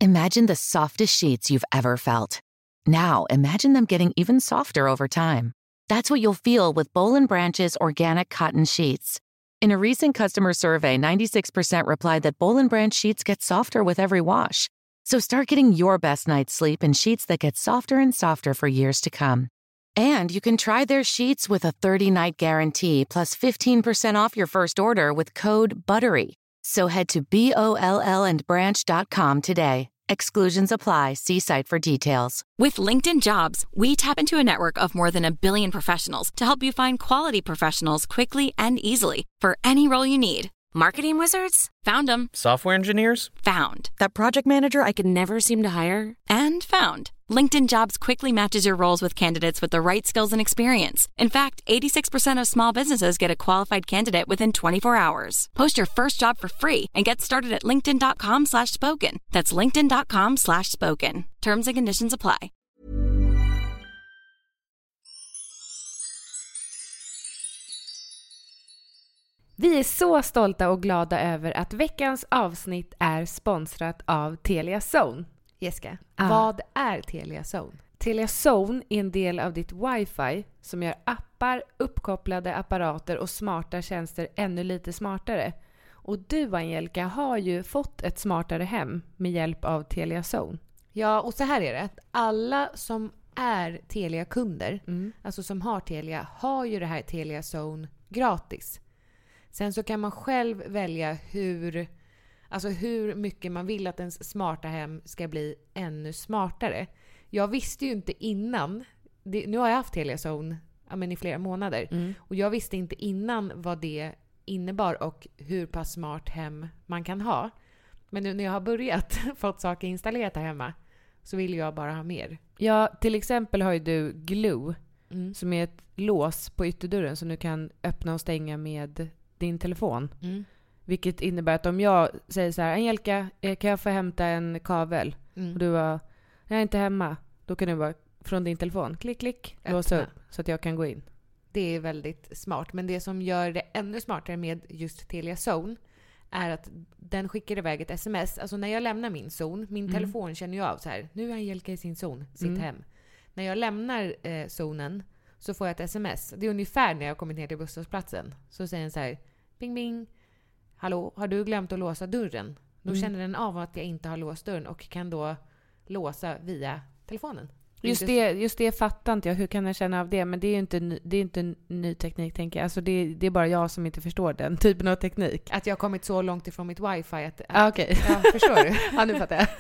Imagine the softest sheets you've ever felt. Now, imagine them getting even softer over time. That's what you'll feel with Boll & Branch's organic cotton sheets. In a recent customer survey, 96% replied that Boll & Branch sheets get softer with every wash. So start getting your best night's sleep in sheets that get softer and softer for years to come. And you can try their sheets with a 30-night guarantee plus 15% off your first order with code BUTTERY. So head to BOLLandbranch.com today. Exclusions apply. See site for details. With LinkedIn Jobs, we tap into a network of more than 1 billion professionals to help you find quality professionals quickly and easily for any role you need. Marketing wizards? Found them. Software engineers? Found. That project manager I could never seem to hire? And found. LinkedIn Jobs quickly matches your roles with candidates with the right skills and experience. In fact, 86% of small businesses get a qualified candidate within 24 hours. Post your first job for free and get started at linkedin.com/spoken. That's linkedin.com/spoken. Terms and conditions apply. Vi är så stolta och glada över att veckans avsnitt är sponsrat av Telia Zone. Jessica, vad är Telia Zone? Telia Zone är en del av ditt wifi som gör appar, uppkopplade apparater och smarta tjänster ännu lite smartare. Och du, Angelica, har ju fått ett smartare hem med hjälp av Telia Zone. Ja, och så här är det. Alla som är Telia-kunder, alltså som har Telia, har ju det här Telia Zone gratis. Sen så kan man själv välja hur mycket man vill att ens smarta hem ska bli ännu smartare. Jag visste ju inte innan, nu har jag haft Telia Zone i flera månader, och jag visste inte innan vad det innebar och hur pass smart hem man kan ha. Men nu när jag har börjat fått saker installerat här hemma så vill jag bara ha mer. Ja, till exempel har ju du Glue som är ett lås på ytterdörren som du kan öppna och stänga med din telefon. Vilket innebär att om jag säger så här: Angelica, kan jag få hämta en kabel? Och du bara, jag är inte hemma. Då kan du bara från din telefon, klick, låsa upp så att jag kan gå in. Det är väldigt smart. Men det som gör det ännu smartare med just Telia Zone är att den skickar iväg ett sms. Alltså när jag lämnar min zon, min telefon känner ju av så här: nu är Angelica i sin zon, sitt hem. När jag lämnar zonen så får jag ett sms. Det är ungefär när jag kommer ner till busshållplatsen. Så säger den så här: bing bing. Hallå, har du glömt att låsa dörren? Då känner den av att jag inte har låst dörren och kan då låsa via telefonen. Just det fattar inte jag. Hur kan jag känna av det? Men det är ju inte ny teknik, tänker jag. Alltså det är bara jag som inte förstår den typen av teknik. Att jag har kommit så långt ifrån mitt wifi att okej. Ja, förstår du? Ja, nu fattar jag.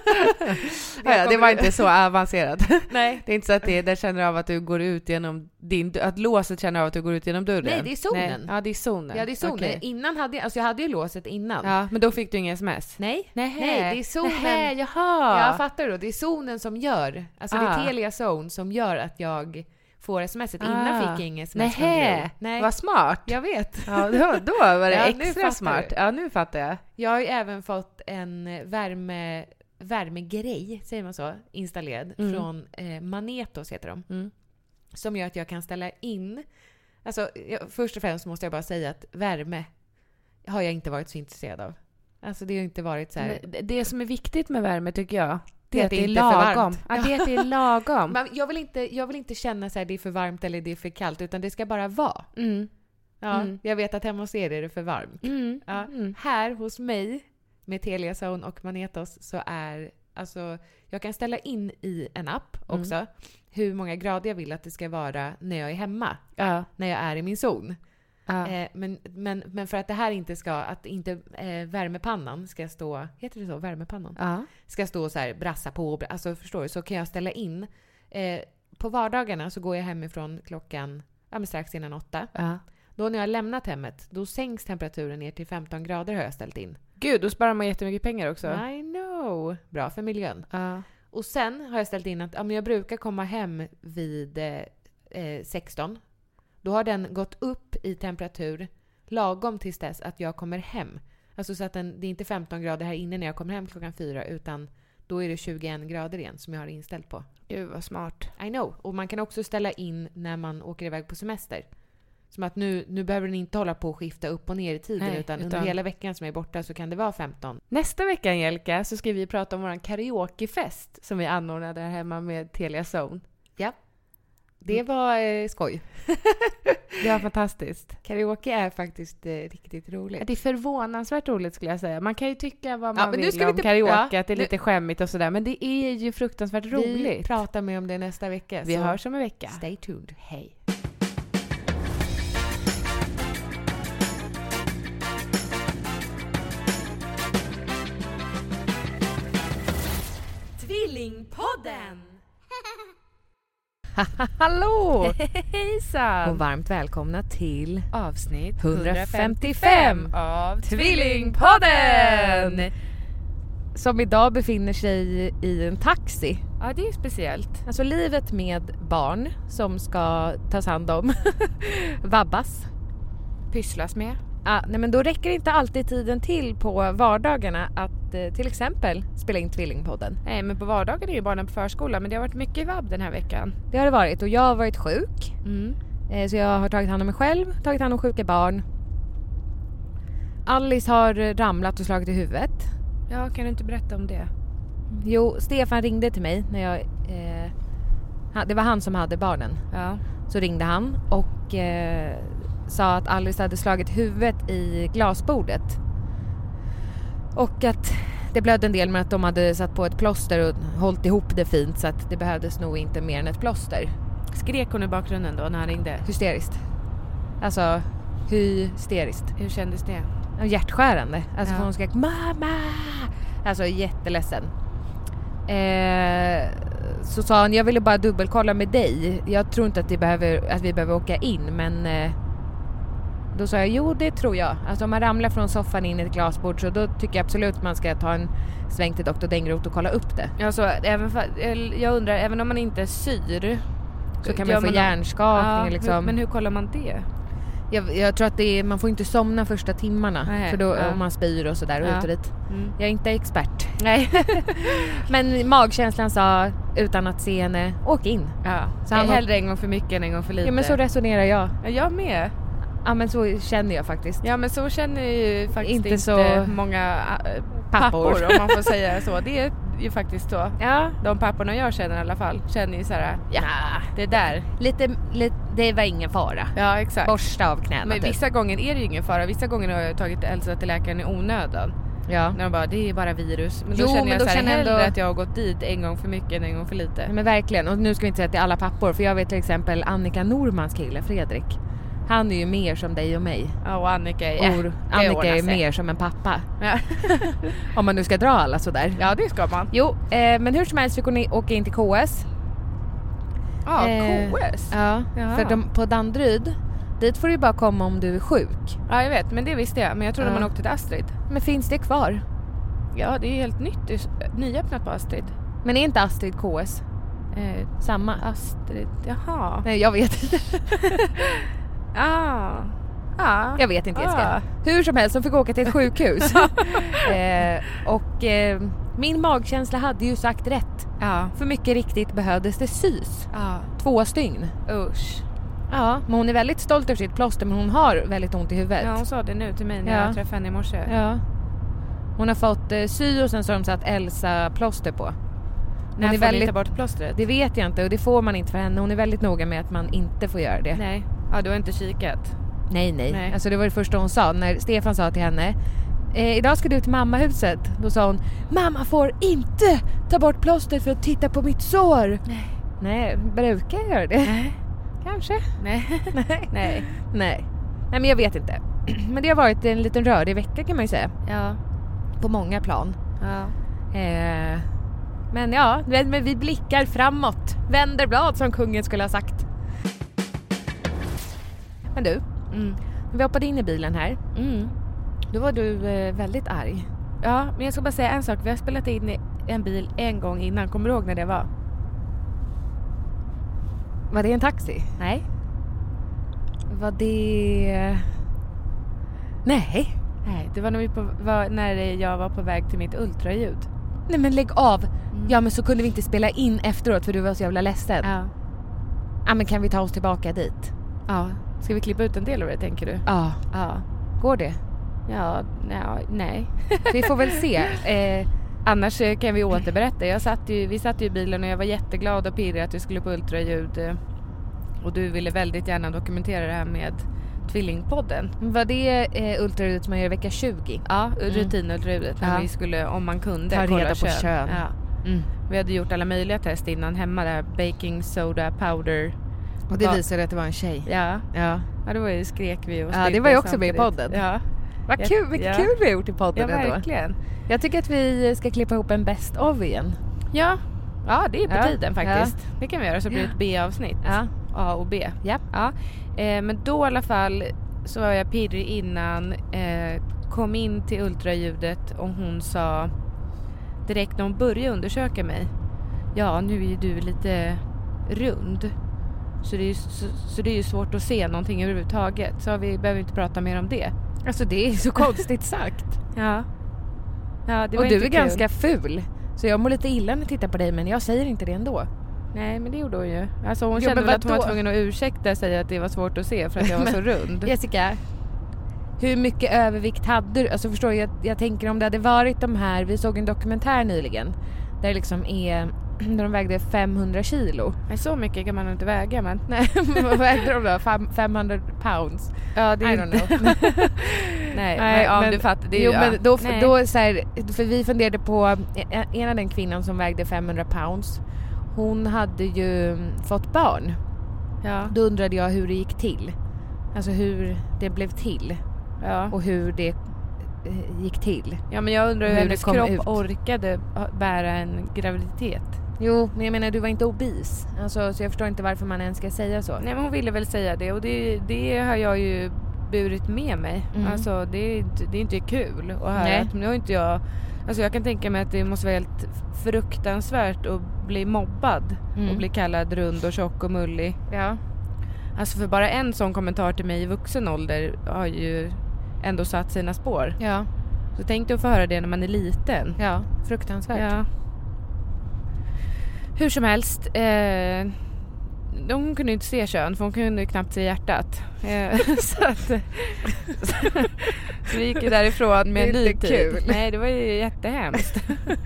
Det var inte så avancerat. Nej. Det är inte så att det känner av att du går ut genom att låset känner av att du går ut genom dörren. Nej, det är zonen. Nej. Ja, det är zonen. Ja, det är zonen. Okay. Innan jag hade ju låset innan. Ja, men då fick du inga sms. Nej, det är zonen. Jaha. Ja, fattar du? Det är zonen som gör. Alltså det är Telia Zone som gör att jag får smset. Innan fick jag inga sms. Nej, vad smart. Jag vet. Ja, då var det extra smart. Du. Ja, nu fattar jag. Jag har ju även fått en värmegrej, säger man så, installerad från Manetos heter de. Som gör att jag kan ställa in. Alltså, först och främst måste jag bara säga att värme har jag inte varit så intresserad av. Alltså det har inte varit så här. Men det som är viktigt med värme tycker jag, det är att det är inte lagom. Ja, det är att det är lagom. Men jag vill inte känna så här det är för varmt eller det är för kallt, utan det ska bara vara. Jag vet att hemma hos er är det för varmt. Här hos mig med Telia Zone och Manetos så är alltså jag kan ställa in i en app också hur många grader jag vill att det ska vara när jag är hemma. När jag är i min zon. Men för att det här inte ska, att inte värmepannan ska stå, heter det så, värmepannan? Ska stå så här brassa på, alltså förstår du, så kan jag ställa in. På vardagarna så går jag hemifrån klockan strax innan 8. Då när jag har lämnat hemmet, då sänks temperaturen ner till 15 grader har jag ställt in. Gud, då sparar man jättemycket pengar också. I know. Bra för miljön. Och sen har jag ställt in att jag brukar komma hem vid 16. Då har den gått upp i temperatur lagom tills dess att jag kommer hem. Alltså så att det är inte 15 grader här inne när jag kommer hem klockan 4, utan då är det 21 grader igen som jag har inställt på. Gud vad smart. I know. Och man kan också ställa in när man åker iväg på semester. Som att nu behöver den inte hålla på och skifta upp och ner i tiden, utan under hela veckan som är borta så kan det vara 15. Nästa vecka, Angelica, så ska vi prata om vår karaokefest som vi anordnade här hemma med Telia Zone. Ja, det var skoj. Det var fantastiskt. Karaoke är faktiskt riktigt roligt. Det är förvånansvärt roligt skulle jag säga. Man kan ju tycka vad man vill om inte... karaoke, att det är lite skämmigt och sådär. Men det är ju fruktansvärt roligt. Vi pratar mer om det nästa vecka. Vi hörs om en vecka. Stay tuned. Hej. Tvillingpodden! Hallå! Hejsan! Och varmt välkomna till avsnitt 155 av Tvillingpodden! Som idag befinner sig i en taxi. Ja, det är speciellt. Alltså livet med barn som ska tas hand om, vabbas, pysslas med. Ja, nej, men då räcker inte alltid tiden till på vardagarna att till exempel spela in Tvillingpodden. Nej, men på vardagar är ju barnen på förskolan, men det har varit mycket vabb den här veckan. Det har det varit, och jag har varit sjuk. Så jag har tagit hand om mig själv, tagit hand om sjuka barn. Alice har ramlat och slagit i huvudet. Ja, kan du inte berätta om det? Jo, Stefan ringde till mig när jag... det var han som hade barnen. Ja. Så ringde han och sa att Alice hade slagit huvudet i glasbordet. Och att det blödde en del, men att de hade satt på ett plåster och hållit ihop det fint, så att det behövdes nog inte mer än ett plåster. Skrek hon i bakgrunden då när han ringde? Hysteriskt. Alltså, hysteriskt. Hur kändes det? Hjärtskärande. Alltså hon skrek mamma! Alltså jätteledsen. Så sa han, jag ville bara dubbelkolla med dig. Jag tror inte att vi behöver åka in, men då sa jag, jo det tror jag. Alltså om man ramlar från soffan in i ett glasbord, så då tycker jag absolut man ska ta en sväng till Dr. Dengroth och kolla upp det. Alltså, jag undrar, även om man inte syr så kan man få hjärnskakning. Ja, liksom. Men hur kollar man det? Jag tror att man får inte somna första timmarna. För då om man spyr och sådär och ut och dit. Jag är inte expert. Nej. Men magkänslan sa, utan att se henne, åk in. Ja. Så han hellre en gång för mycket än en gång för lite. Ja, men så resonerar jag. Jag med. Ja, men så känner jag faktiskt. Ja, men så känner ju faktiskt inte så många pappor om man får säga så. Det är ju faktiskt så. Ja. De papporna jag känner i alla fall känner ju så här, ja, det där. Lite, det var ingen fara. Ja, exakt. Borsta av knäna. Men vissa gånger är det ju ingen fara. Vissa gånger har jag tagit Elsa till läkaren i onödan. Ja. När de bara, det är bara virus. Men då känner jag så här, hellre att jag har gått dit en gång för mycket än en gång för lite. Ja, men verkligen. Och nu ska vi inte säga att det är alla pappor. För jag vet till exempel Annika Normans kille, Fredrik. Han är ju mer som dig och mig. Ja, och Annika är mer som en pappa. Ja. Om man nu ska dra alla sådär. Ja, det ska man. Jo, men hur som helst fick hon åka in till KS. Ja, KS? Ja, för på Danderyd, dit får du bara komma om du är sjuk. Ja, jag vet, men det visste jag. Men jag trodde man åkte till Astrid. Men finns det kvar? Ja, det är helt nytt. Det är nyöppnat på Astrid. Men är inte Astrid KS? Samma? Astrid, jaha. Nej, jag vet inte. Jag vet inte, Jessica. Hur som helst, så fick åka till ett sjukhus. Min magkänsla hade ju sagt rätt. För mycket riktigt behövdes det sys. 2 stygn. Usch. Ja, men hon är väldigt stolt över sitt plåster, men hon har väldigt ont i huvudet. Ja, hon sa det nu till mig när jag träffade henne i morse. Ja. Hon har fått sy och sen så har de satt Elsa plåster på. När får ni ta bort plåstret? Det vet jag inte, och det får man inte för henne. Hon är väldigt noga med att man inte får göra det. Nej. Ja, du har inte kikat? Nej. Alltså det var det första hon sa. När Stefan sa till henne, idag ska du till mammahuset. Då sa hon, mamma får inte ta bort plåstret för att titta på mitt sår. Nej, brukar jag göra det? Nej. Kanske. Nej, men jag vet inte. Men det har varit en liten rörig vecka kan man ju säga. Ja. På många plan. Ja. Men vi blickar framåt. Vänder blad, som kungen skulle ha sagt. Men du, vi hoppade in i bilen här. Då var du väldigt arg. Ja, men jag ska bara säga en sak. Vi har spelat in i en bil en gång innan. Kommer du ihåg när det var? Var det en taxi? Nej. Var det... Nej, det var när jag var på väg till mitt ultraljud. Nej, men lägg av. Ja, men så kunde vi inte spela in efteråt för du var så jävla ledsen. Ja. Ja, men kan vi ta oss tillbaka dit? Ja. Ska vi klippa ut en del av det, tänker du? Ja. Går det? Ja, nej. Vi får väl se. Annars kan vi återberätta. Vi satt ju i bilen och jag var jätteglad och pirrig att vi skulle på ultraljud. Och du ville väldigt gärna dokumentera det här med Tvillingpodden. Var det ultraljudet som man gör vecka 20? Ja, rutinultraljudet. När vi skulle, om man kunde, ta reda på kön. Ja. Vi hade gjort alla möjliga test innan hemma där. Baking soda, powder. Och det visade att det var en tjej. Ja, det var ju, skrek vi och det var ju också med i podden. Ja. Vad kul, vilket kul vi har gjort i podden ändå. Ja, verkligen. Jag tycker att vi ska klippa ihop en best of igen. Ja, det är på tiden faktiskt. Ja. Det kan vi göra, så blir det ett B-avsnitt. Ja. A och B. Ja. Men då i alla fall så var jag pirrig innan. Kom in till ultraljudet och hon sa direkt när hon började undersöka mig. Ja, nu är ju du lite rund. Så det är ju svårt att se någonting överhuvudtaget. Så vi behöver inte prata mer om det. Alltså det är så konstigt sagt. Ja, det var och inte du är kul. Ganska ful. Så jag mår lite illa när jag tittar på dig, men jag säger inte det ändå. Nej, men det gjorde hon ju. Alltså hon kände väl att hon var tvungen att ursäkta sig att det var svårt att se för att jag var så rund. Jessica, hur mycket övervikt hade du? Alltså förstår jag tänker om det hade varit de här, vi såg en dokumentär nyligen där det liksom är, där de vägde 500 kilo. Nej, så mycket kan man inte väga, men nej, vad vägde de då? 500 pounds. Ja, det är I don't know. nej, men du fattar det. Jo, men då så här, för vi funderade på en av den kvinnan som vägde 500 pounds. Hon hade ju fått barn. Ja. Då undrade jag hur det gick till. Alltså hur det blev till. Ja. Och hur det gick till. Ja, men jag undrar hur hennes kropp orkade bära en graviditet. Jo, men jag menar, du var inte obis. Alltså, så jag förstår inte varför man ens ska säga så. Nej, men hon ville väl säga det. Och det har jag ju burit med mig. Alltså, det är inte kul att höra. Nu har inte jag... Alltså jag kan tänka mig att det måste vara helt fruktansvärt att bli mobbad och bli kallad rund och tjock och mullig. Ja. Alltså för bara en sån kommentar till mig i vuxen ålder har ju ändå satt sina spår. Ja. Så tänk dig att få höra det när man är liten. Ja, fruktansvärt. Ja. Hur som helst, de kunde inte se kön för hon kunde knappt se hjärtat. Så vi gick ju därifrån med en ny tid. Nej, det var ju jättehemskt.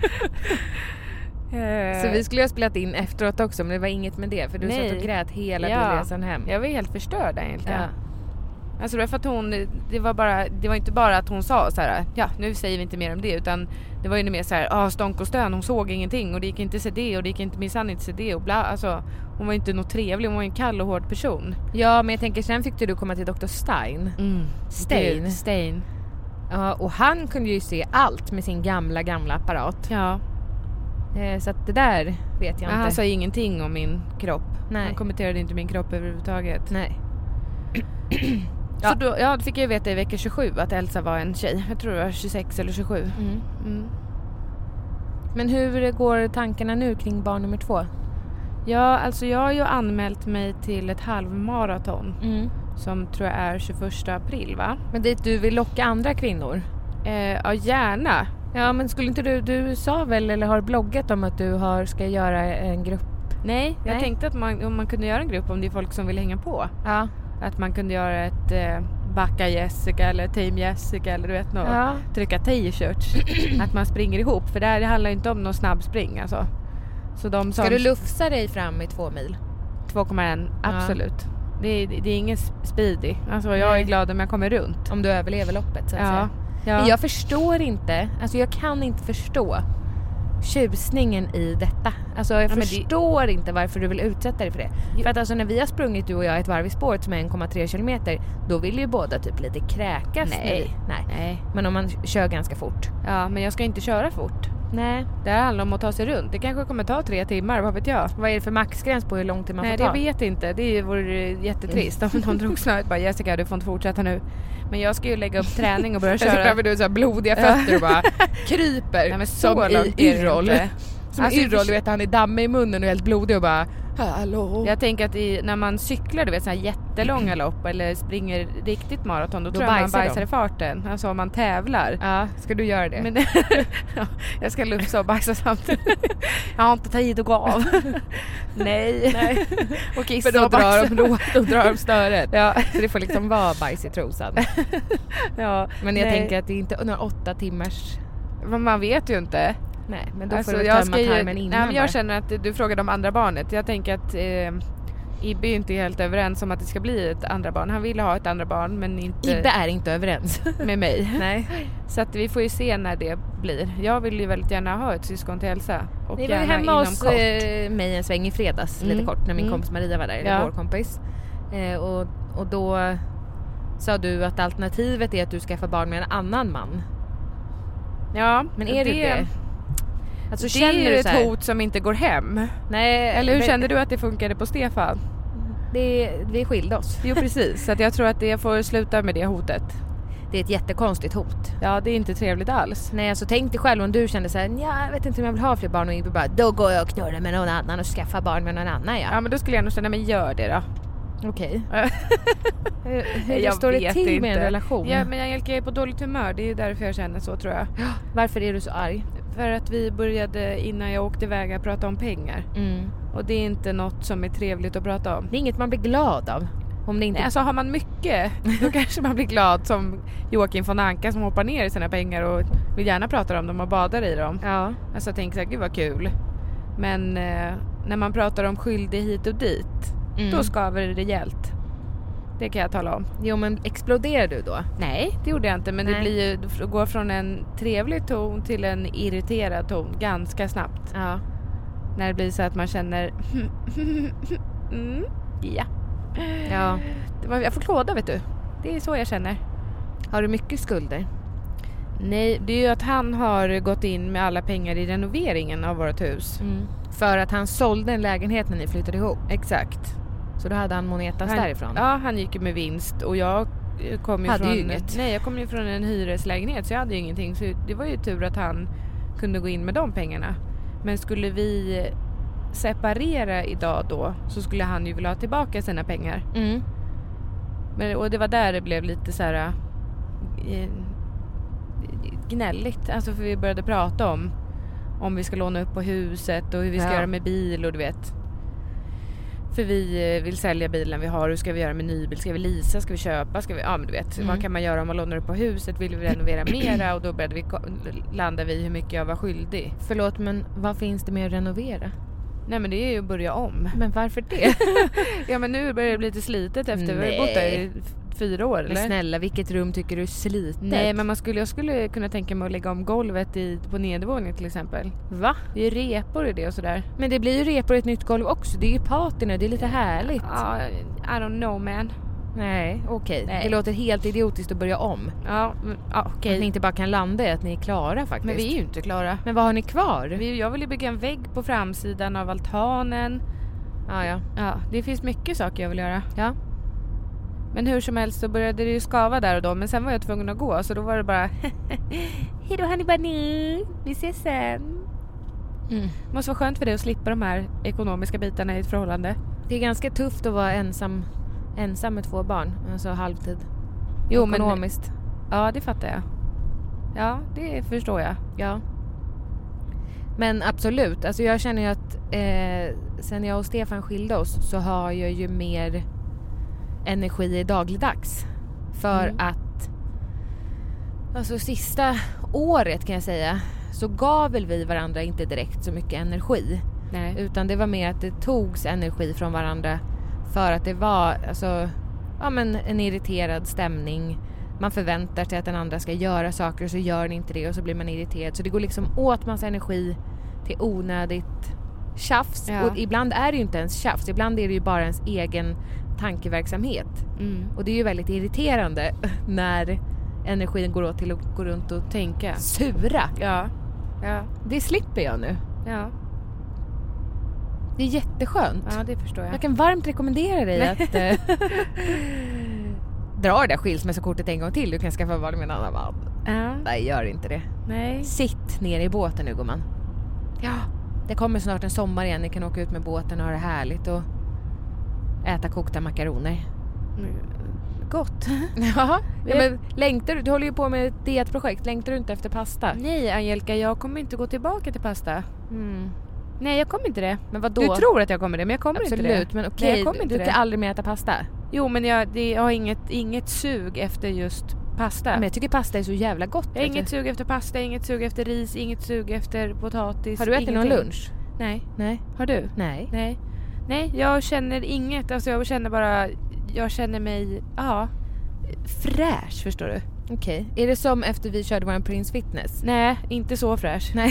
Så vi skulle ha spelat in efteråt också, men det var inget med det. För du satt och grät hela bilresan hem. Jag var helt förstörd egentligen. Ja. Alltså det var för att hon, det var inte bara att hon sa så här, ja nu säger vi inte mer om det, utan det var ju mer så här, stånk och stön, hon såg ingenting och det gick inte se det och det gick inte minsann inte se det och bla, alltså hon var inte något trevlig, hon var en kall och hård person. Ja, men jag tänker sen fick du komma till Dr. Stein. Stein. Ja, och han kunde ju se allt med sin gamla apparat. Ja. Så att det där vet jag inte. Han sa ingenting om min kropp. Nej. Han kommenterade inte min kropp överhuvudtaget. Nej. Så då fick jag veta i vecka 27 att Elsa var en tjej. Jag tror det var 26 eller 27. Men hur går tankarna nu kring barn nummer 2? Ja, alltså jag har ju anmält mig till ett halvmaraton. Som tror jag är 21 april, va? Men dit du vill locka andra kvinnor? Ja, gärna. Ja, men skulle inte du sa väl eller har bloggat om att du ska göra en grupp? Nej, jag tänkte att om man kunde göra en grupp om det är folk som vill hänga på. Ja. Att man kunde göra ett backa Jessica eller Team Jessica eller du vet något. Ja. Trycka t-shirts. Att man springer ihop. För det handlar inte om någon snabb spring alltså. Så ska du lufsa dig fram i 2 mil? 2,1, absolut. Det är ingen speedy. Alltså jag är glad om jag kommer runt. Om du överlever loppet så att säga. Ja. Jag förstår inte, alltså jag kan inte förstå tjusningen i detta. Alltså jag förstår inte varför du vill utsätta dig för det. För att alltså när vi har sprungit du och jag ett varv i spåret som är 1,3 kilometer, då vill ju båda typ lite kräkas. Nej. Men om man kör ganska fort. Ja, men jag ska inte köra fort. Nej. Det handlar om att ta sig runt. Det kanske kommer ta 3 timmar, vad vet jag. Vad är det för maxgräns på hur lång tid man får ta? Nej, det vet inte. Det vore jättetrist om någon drog snöret. Bara, Jessica, du får inte fortsätta nu. Men jag ska ju lägga upp träning och börja köra. Så behöver du så här blodiga fötter och bara kryper. Nej, men som i Yrrol. Som alltså, Yrrol, du vet, han är dammig i munnen och helt blodig och bara hallå. Jag tänker att när man cyklar, du vet, så här jättelånga lopp eller springer riktigt maraton, då tror jag man bajsar i farten. Alltså om man tävlar. Ja, ska du göra det? Men, ja, jag ska lufsa och bajsa samtidigt. Jag har inte tid att gå av. Nej. Och kissa. För då drar de störet. Ja. Så det får liksom vara bajs i trosan. Ja, men jag tänker att det är inte några 8 timmars... Man vet ju inte. Nej, men då alltså, får du tömma tarmen innan. Nej, men jag känner att du frågade om andra barnet. Jag tänker att Ibbe är inte helt överens om att det ska bli ett andra barn. Han ville ha ett andra barn, men inte... Ibbe är inte överens med mig. Nej. Så att vi får ju se när det blir. Jag vill ju väldigt gärna ha ett syskon till Elsa. Och ni var ju hemma hos mig en sväng i fredags, lite kort, när min kompis Maria var där, eller vår kompis. Och då sa du att alternativet är att du skaffar barn med en annan man. Ja, men är det? Alltså, det känner är ju du ett hot som inte går hem. Nej, eller hur kände du att det funkade på Stefan? Vi skilde oss. Jo, precis. Så att jag tror att det får sluta med det hotet. Det är ett jättekonstigt hot. Ja, det är inte trevligt alls. Nej, alltså tänk dig själv om du kände så här: ja, jag vet inte om jag vill ha fler barn, och Ibbe bara, då går jag och knurrar med någon annan och skaffar barn med någon annan. Ja, men då skulle jag nog känna, men gör det då. Okej. Hur står det till inte. Med en relation? Ja, men jag är på dåligt humör. Det är därför jag känner så, tror jag. Varför är du så arg? För att vi började, innan jag åkte iväg, att prata om pengar. Och det är inte något som är trevligt att prata om. Det är inget man blir glad av. Om det inte... Nej, alltså har man mycket, då kanske man blir glad, som Joakim von Anka som hoppar ner i sina pengar och vill gärna prata om dem och badar i dem. Ja. Alltså jag tänker så här, gud vad kul. Men när man pratar om skyldig hit och dit, då skaver det rejält. Det kan jag tala om. Jo, men exploderar du då? Nej, det gjorde jag inte. Men det blir ju, det går från en trevlig ton till en irriterad ton ganska snabbt. Ja. När det blir så att man känner ja. Jag får klåda, vet du. Det är så jag känner. Har du mycket skulder? Nej, det är ju att han har gått in med alla pengar i renoveringen av vårt hus. För att han sålde en lägenhet när ni flyttade ihop? Exakt. Så då hade han monetas därifrån? Ja, han gick med vinst och jag kom ju hade ju inget. Nej, jag kom ju från en hyreslägenhet, så jag hade ju ingenting. Så det var ju tur att han kunde gå in med de pengarna. Men skulle vi separera idag då, så skulle han ju vilja ha tillbaka sina pengar. Men, och det var där det blev lite så här gnälligt. Alltså, för vi började prata om vi ska låna upp på huset och hur vi ska göra med bil, och du vet. För vi vill sälja bilen vi har. Hur ska vi göra med nybil? Ska vi leasa? Ska vi köpa? Ja, men du vet. Vad kan man göra om man lånar upp på huset? Vill vi renovera mera? Och då började landa vi hur mycket jag var skyldig. Förlåt, men vad finns det med att renovera? Nej, men det är ju att börja om. Men varför det? Ja, men nu börjar det bli lite slitet efter. Vi har bott där i 4 år, eller? Men snälla, vilket rum tycker du är slitet? Nej, men jag skulle kunna tänka mig att lägga om golvet på nedervåningen till exempel. Va? Det är repor i det och sådär. Men det blir ju repor i ett nytt golv också. Det är ju patina, det är lite härligt. Ja, I don't know, man. Nej, okej. Det låter helt idiotiskt att börja om. Ja, okej. Att ni inte bara kan landa i att ni är klara faktiskt. Men vi är ju inte klara. Men vad har ni kvar? Jag vill ju bygga en vägg på framsidan av altanen. Ja, det finns mycket saker jag vill göra. Ja. Men hur som helst så började det ju skava där och då. Men sen var jag tvungen att gå, så då var det bara hej då honey, vi ses sen. Måste vara skönt för dig att slippa de här ekonomiska bitarna i ett förhållande. Det är ganska tufft att vara ensam med 2 barn, alltså halvtid. Jo, ekonomiskt. Ja, det fattar jag. Ja, det förstår jag. Ja. Men absolut, alltså jag känner ju att sen jag och Stefan skilde oss så har jag ju mer energi i dagligdags. För att alltså sista året kan jag säga, så gav väl vi varandra inte direkt så mycket energi. Nej. Utan det var mer att det togs energi från varandra för att det var alltså, en irriterad stämning. Man förväntar sig att den andra ska göra saker och så gör den inte det och så blir man irriterad. Så det går liksom åt massa energi till onödigt tjafs. Ja. Och ibland är det ju inte ens tjafs. Ibland är det ju bara ens egen tankeverksamhet. Och det är ju väldigt irriterande när energin går åt till att gå runt och tänka. Sura. Ja. Det slipper jag nu. Ja. Det är jätteskönt. Ja, det förstår jag. Jag kan varmt rekommendera dig att dra det där skilsmässokortet en gång till. Du kan skaffa barn med en annan man. Ja. Nej, gör inte det. Nej. Sitt ner i båten nu, gumman. Ja, det kommer snart en sommar igen. Ni kan åka ut med båten och ha det härligt och äta kokta makaroner. Gott. Ja, men längtar du håller ju på med ett dietprojekt. Längtar du inte efter pasta? Nej, Angelica, jag kommer inte gå tillbaka till pasta. Nej, jag kommer inte det. Men vad då? Du tror att jag kommer det, men jag kommer inte det. Absolut, men okej, du kan aldrig mer äta pasta. Jo, men jag har inget sug efter just pasta. Men jag tycker pasta är så jävla gott. Jag har inget sug efter pasta, inget sug efter ris, inget sug efter potatis. Har du ätit någon lunch? Nej. Har du? Nej, jag känner inget. Alltså jag känner mig fräsch, förstår du. Okej. Är det som efter vi körde vår Prince Fitness? Nej, inte så fräsch. Nej.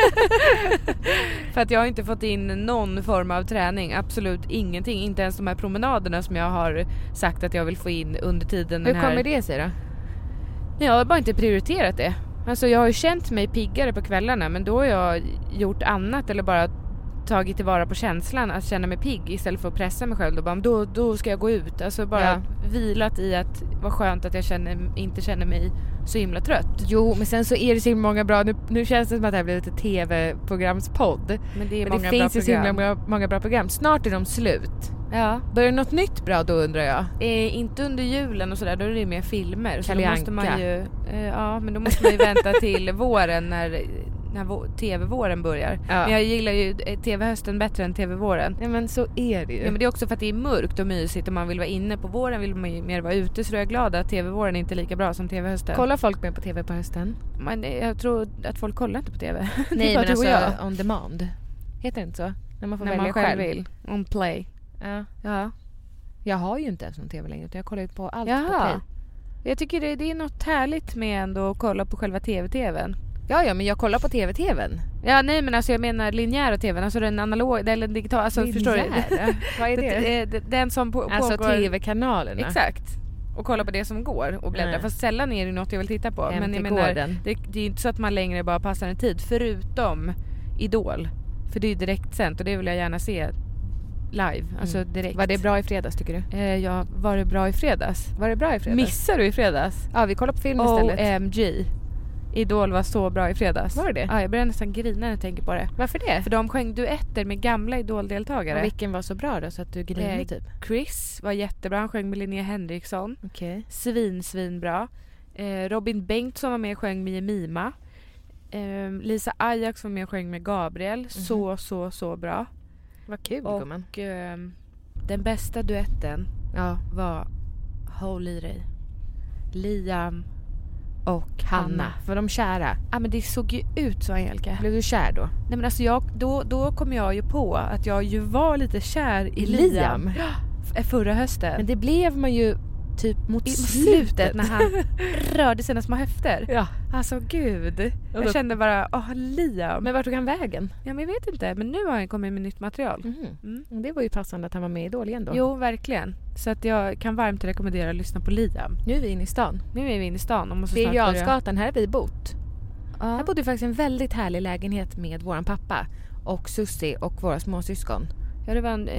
För att jag har inte fått in någon form av träning. Absolut ingenting. Inte ens de här promenaderna som jag har sagt att jag vill få in under tiden. Hur kommer det sig då? Jag har bara inte prioriterat det. Alltså jag har ju känt mig piggare på kvällarna, men då har jag gjort annat eller bara tagit tillvara på känslan att känna mig pigg istället för att pressa mig själv och bara, då ska jag gå ut. Alltså bara vilat i att vad skönt att jag inte känner mig så himla trött. Jo, men sen så är det så många bra, nu känns det som att det här blir lite tv-programspodd. Men det finns ju så himla många bra program. Snart är de slut. Ja. Börjar något nytt bra då, undrar jag? Inte under julen och sådär, då är det mer filmer. Så då måste man ju, men då måste man ju vänta till våren när tv-våren börjar. Ja. Men jag gillar ju tv-hösten bättre än tv-våren. Ja, men så är det ju. Ja, men det är också för att det är mörkt och mysigt och man vill vara inne. På våren vill man ju mer vara ute, så jag är glad att tv-våren är inte lika bra som tv-hösten. Kollar folk med på tv på hösten? Men jag tror att folk kollar inte på tv. Nej, men alltså on demand. Heter det inte så? När man får välja man själv vill. On play. Ja. Jag har ju inte ens någon tv längre, utan jag kollar ju på allt på play. Jag tycker det är något härligt med ändå att kolla på själva tv-tvn. Ja, men jag kollar på tv-tvn. Ja, nej, men alltså jag menar linjära tvn, alltså den analog eller digital, alltså förstår du? Vad är det? Den som pågår. Alltså tv-kanalerna. Exakt. Och kolla på det som går och bläddra. Fast sällan är det något jag vill titta på. Men jag menar, det är ju inte så att man längre bara passar en tid, förutom Idol. För det är ju direkt sänt och det vill jag gärna se live, alltså direkt. Var det bra i fredags, tycker du? Ja, var det bra i fredags? Missar du i fredags? Ja, vi kollar på film istället. OMG. Idol var så bra i fredags. Var det? Ja, jag börjar nästan grina när jag tänker på det. Varför det? För de sjöng duetter med gamla Idol-deltagare. Och vilken var så bra då så att du griner typ? Chris var jättebra, han sjöng med Linnea Henriksson. Okej. Svinbra. Robin Bengtsson var med och sjöng med Jemima. Lisa Ajax var med och sjöng med Gabriel. Så bra. Vad kul, och den bästa duetten var Håll i dig. Liam och Hanna. Var de kära? Ja, men det såg ju ut så, Angelica. Blev du kär då? Nej, men alltså då kom jag ju på att jag ju var lite kär i Liam förra hösten. Men det blev man ju typ mot slutet när han rörde sina små höfter. Ja. Alltså gud. Jag kände bara, Liam. Men vart tog han vägen? Ja, men jag vet inte. Men nu har han kommit med nytt material. Det var ju passande att han var med i Idol igen då. Jo, verkligen. Så att jag kan varmt rekommendera att lyssna på Liam. Nu är vi inne i stan. Birger Jarlsgatan, här har vi bott. Här bodde faktiskt en väldigt härlig lägenhet med våran pappa och Susie och våra småsyskon. Ja, det var en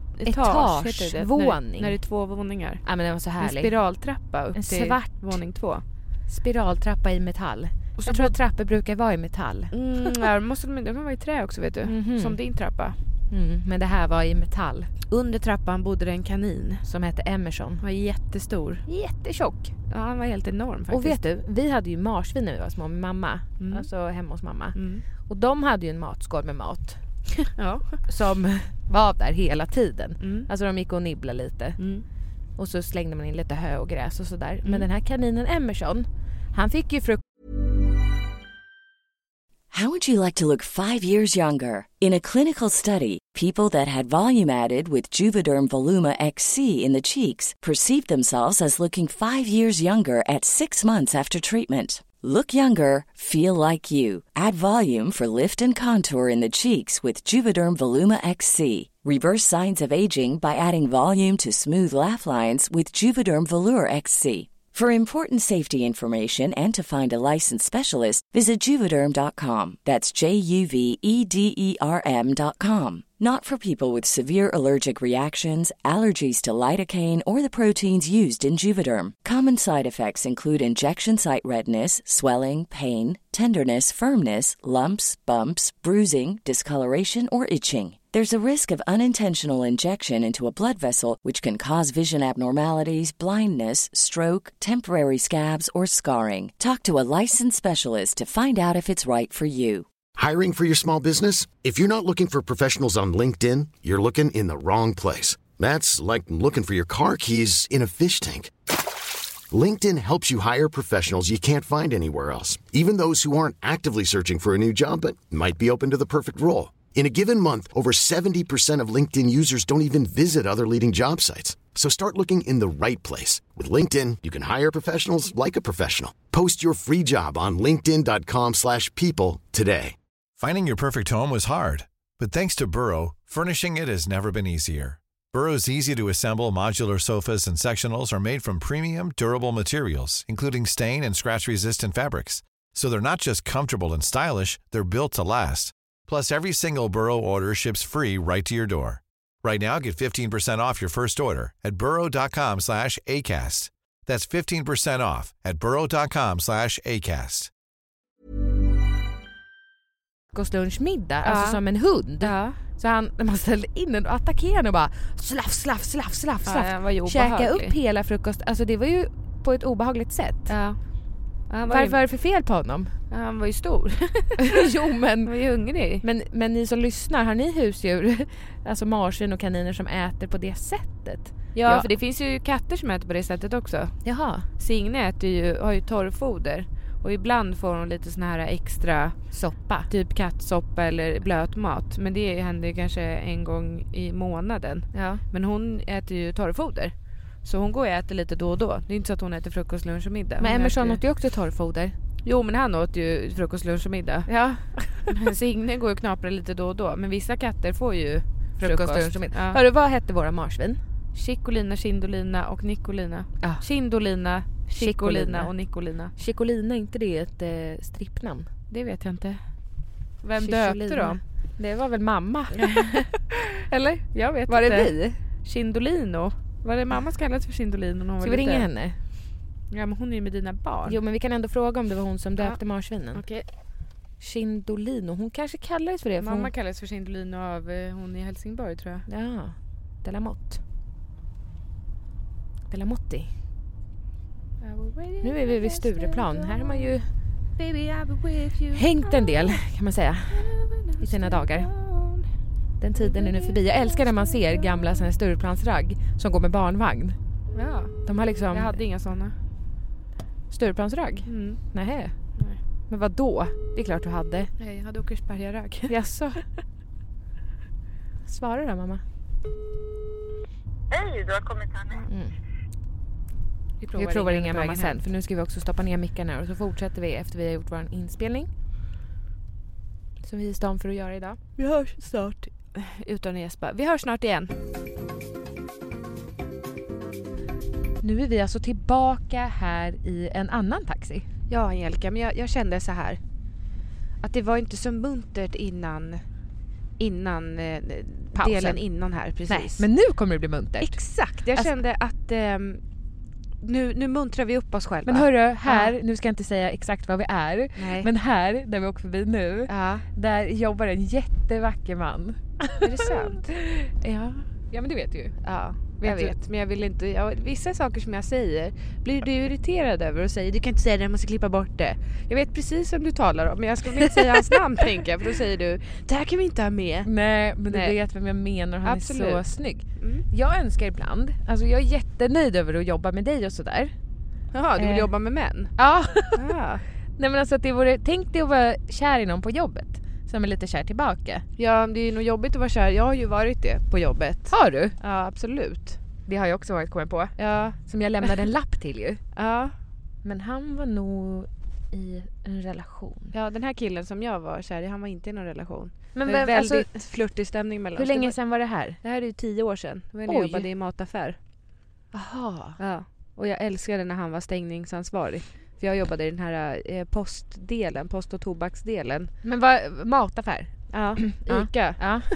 etagevåning. När det är 2 våningar. Ja, men den var så härlig. En spiraltrappa upp en till svart våning 2. Spiraltrappa i metall. Och så jag tror att trappor brukar vara i metall. Ja, de var i trä också, vet du. Som din trappa. Men det här var i metall. Under trappan bodde det en kanin som hette Emerson. Han var jättestor. Jättetjock. Ja, han var helt enorm faktiskt. Och vet du, vi hade ju marsvin när vi var små med mamma. Alltså hemma hos mamma. Och de hade ju en matskål med mat. Som var där hela tiden. Alltså de gick och nibblade lite. Och så slängde man in lite hö och gräs och sådär. Men den här kaninen Emerson, han fick ju frukt. How would you like to look 5 years younger? In a clinical study, people that had volume added with Juvederm Voluma XC in the cheeks perceived themselves as looking 5 years younger at 6 months after treatment. Look younger, feel like you. Add volume for lift and contour in the cheeks with Juvederm Voluma XC. Reverse signs of aging by adding volume to smooth laugh lines with Juvederm Volure XC. For important safety information and to find a licensed specialist, visit Juvederm.com. That's JUVEDERM.com. Not for people with severe allergic reactions, allergies to lidocaine, or the proteins used in Juvederm. Common side effects include injection site redness, swelling, pain, tenderness, firmness, lumps, bumps, bruising, discoloration, or itching. There's a risk of unintentional injection into a blood vessel, which can cause vision abnormalities, blindness, stroke, temporary scabs, or scarring. Talk to a licensed specialist to find out if it's right for you. Hiring for your small business? If you're not looking for professionals on LinkedIn, you're looking in the wrong place. That's like looking for your car keys in a fish tank. LinkedIn helps you hire professionals you can't find anywhere else, even those who aren't actively searching for a new job but might be open to the perfect role. In a given month, over 70% of LinkedIn users don't even visit other leading job sites. So start looking in the right place. With LinkedIn, you can hire professionals like a professional. Post your free job on linkedin.com/people today. Finding your perfect home was hard, but thanks to Burrow, furnishing it has never been easier. Burrow's easy-to-assemble modular sofas and sectionals are made from premium, durable materials, including stain and scratch-resistant fabrics. So they're not just comfortable and stylish, they're built to last. Plus, every single Burrow order ships free right to your door. Right now, get 15% off your first order at burrow.com/ACAST. That's 15% off at burrow.com/ACAST. Lunchmiddag, alltså som en hund. Ja. Så när man ställde in den och attackerade den och bara slaff. Käka upp hela frukost. Alltså det var ju på ett obehagligt sätt. Ja. Varför var det för fel på honom? Han var ju stor. Jo, men han var ju hungrig. Men ni som lyssnar, har ni husdjur? Alltså marsvin och kaniner som äter på det sättet? Ja, för det finns ju katter som äter på det sättet också. Jaha. Signe har ju torrfoder. Och ibland får hon lite sån här extra soppa. Typ kattsoppa eller blötmat. Men det händer kanske en gång i månaden. Ja. Men hon äter ju torrfoder. Så hon går och äter lite då och då. Det är inte så att hon äter frukost, lunch och middag. Men Emerson åt ju också torrfoder. Jo, men han åt ju frukost, lunch och middag. Ja. Men Signe går och knaprar lite då och då. Men vissa katter får ju frukost, lunch och middag. Ja. Hörru, vad hette våra marsvin? Chicolina, Chindolina och Nicolina. Ja. Chindolina, Chicolina och Nicolina. Chicolina, inte det ett strippnamn? Det vet jag inte. Vem döpte dem? Det var väl mamma. Eller? Jag vet var inte. Var det vi? Chindolino. Var det mamma kallades för Chindolino? Ska vi ringa henne? Ja, men hon är ju med dina barn. Jo, men vi kan ändå fråga om det var hon som döpte marsvinen. Okej. Chindolino. Hon kanske kallades för det. Mamma kallades för Chindolino av hon i Helsingborg, tror jag. Ja. Delamotti. Nu är vi vid Stureplan. Här har man ju hängt en del, kan man säga, i sina dagar. Den tiden är nu förbi. Jag älskar när man ser gamla Stureplansragg som går med barnvagn. Ja. De har liksom... Jag hade inga sådana. Stureplansragg? Nej. Men vad då? Det är klart du hade. Nej, jag hade Åkersberga-ragg. Jaså? Svara då, mamma. Hej, du har kommit här nu. Vi provar ringa mamma sen, för nu ska vi också stoppa ner mickarna och så fortsätter vi efter vi har gjort vår inspelning. Som vi är i stan för att göra idag. Vi hörs snart. Utan Jesper. Vi hörs snart igen. Nu är vi alltså tillbaka här i en annan taxi. Ja, Angelica, men jag kände så här. Att det var inte så muntert innan delen innan här, precis. Nej, men nu kommer det bli muntert. Exakt, jag kände att nu muntrar vi upp oss själva. Men hörru, här, nu ska jag inte säga exakt vad vi är. Nej. Men här, där vi åker förbi nu, där jobbar en jättevacker man. Är det sant? Ja, men det vet du ju. Ja, jag vet. Men jag vill inte... vissa saker som jag säger blir du irriterad över och säger du kan inte säga det, jag måste klippa bort det. Jag vet precis som du talar om, men jag ska inte säga hans namn, tänker jag. För då säger du, det här kan vi inte ha med. Nej, men du vet vem jag menar. Han Absolut. Är så snygg. Jag önskar ibland, alltså jag är jättenöjd över att jobba med dig och sådär. Jaha, du vill jobba med män? Ja. Nej, men alltså att det vore, tänk dig att vara kär i någon på jobbet. Som är lite kär tillbaka. Ja, det är ju nog jobbigt att vara kär. Jag har ju varit det på jobbet. Har du? Ja, absolut. Det har jag också varit, kommit på. Ja. Som jag lämnade en lapp till ju. Ja. Men han var nog i en relation. Ja, den här killen som jag var kär i, han var inte i någon relation. Men väldigt flirtig stämning mellan oss. Hur länge sedan var det här? Det här är ju 10 år sedan. Det var när jag jobbade i mataffär. Aha. Ja. Och jag älskade när han var stängningsansvarig. För jag jobbade i den här post- och tobaksdelen. Men vad, mataffär? Ja, Ica. Ja.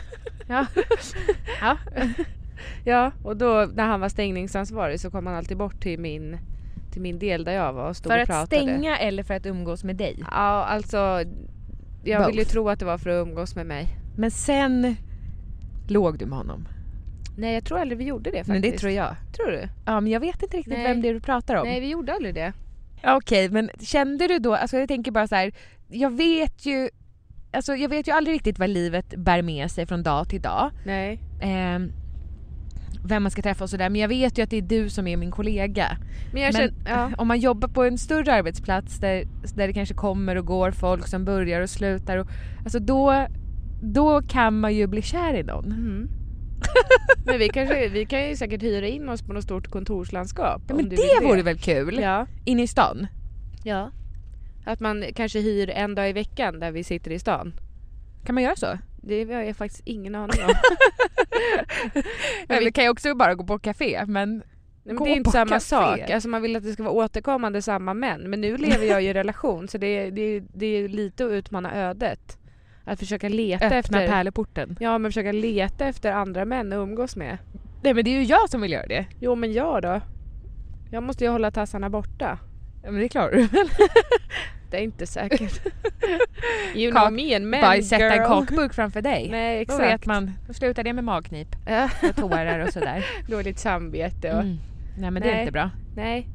Ja. Ja. Ja, och då när han var stängningsansvarig så kom han alltid bort till min del där jag var och stod och pratade. För att stänga eller för att umgås med dig? Ja, alltså jag vill ju tro att det var för att umgås med mig. Men sen låg du med honom? Nej, jag tror aldrig vi gjorde det faktiskt. Men det tror jag. Tror du? Ja, men jag vet inte riktigt vem det är du pratar om. Nej, vi gjorde aldrig det. Okej, men kände du då, alltså jag tänker bara så här, jag vet ju aldrig riktigt vad livet bär med sig från dag till dag. Nej. Vem man ska träffa och sådär, men jag vet ju att det är du som är min kollega. Men om man jobbar på en större arbetsplats där det kanske kommer och går folk som börjar och slutar och, alltså då kan man ju bli kär i någon. Mm. Men vi kan ju säkert hyra in oss på något stort kontorslandskap. Ja, men det vore väl kul? Ja. In i stan? Ja. Att man kanske hyr en dag i veckan där vi sitter i stan. Kan man göra så? Det har jag faktiskt ingen aning om. Men vi kan ju också bara gå på café, men det är inte samma sak. Alltså man vill att det ska vara återkommande samma män. Men nu lever jag i relation, så det är lite att utmana ödet. Att försöka leta efter pärleporten. Ja, men försöka leta efter andra män att umgås med. Nej, men det är ju jag som vill göra det. Jo, men jag då? Jag måste ju hålla tassarna borta. Ja, men det klarar du väl? Det är inte säkert. You know me and men, bara sätta en kakburk framför dig. Nej, exakt. Då vet man, då slutar det med magknip. Och tårar och sådär. Dåligt samvete. Och... Nej, men det är inte bra. Nej,